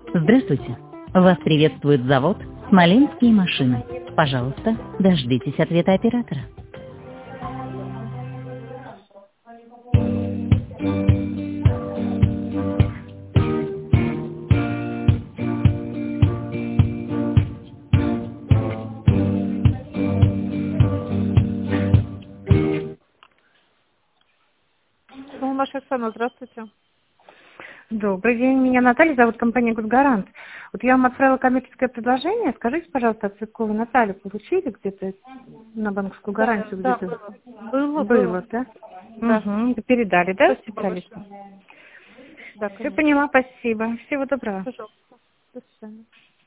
Здравствуйте. Вас приветствует завод «Смоленские машины». Пожалуйста, дождитесь ответа оператора. Маша Оксана, здравствуйте. Добрый день, меня Наталья зовут, компания «Госгарант». Вот я вам отправила коммерческое предложение. Скажите, пожалуйста, от Цветковой Натальи получили где-то на банковскую гарантию Да, где-то? было. Да? Да. Угу. Передали, да, Спасибо специалисту? большое. Да, Все конечно. поняла, спасибо. Всего доброго. Пожалуйста. До свидания.